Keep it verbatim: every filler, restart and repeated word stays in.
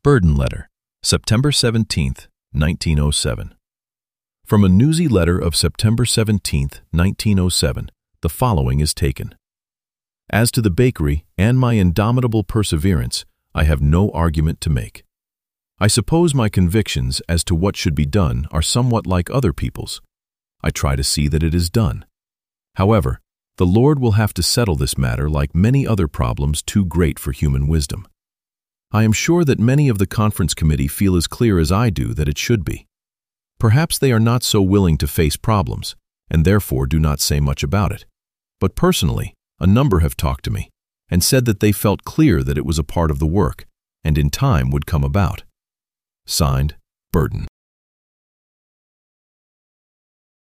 Burden Letter, September seventeenth, nineteen oh seven. From a newsy letter of September seventeenth, nineteen oh seven, the following is taken. As to the bakery and my indomitable perseverance, I have no argument to make. I suppose my convictions as to what should be done are somewhat like other people's. I try to see that it is done. However, the Lord will have to settle this matter like many other problems too great for human wisdom. I am sure that many of the conference committee feel as clear as I do that it should be. Perhaps they are not so willing to face problems, and therefore do not say much about it. But personally, a number have talked to me, and said that they felt clear that it was a part of the work, and in time would come about. Signed, Burden.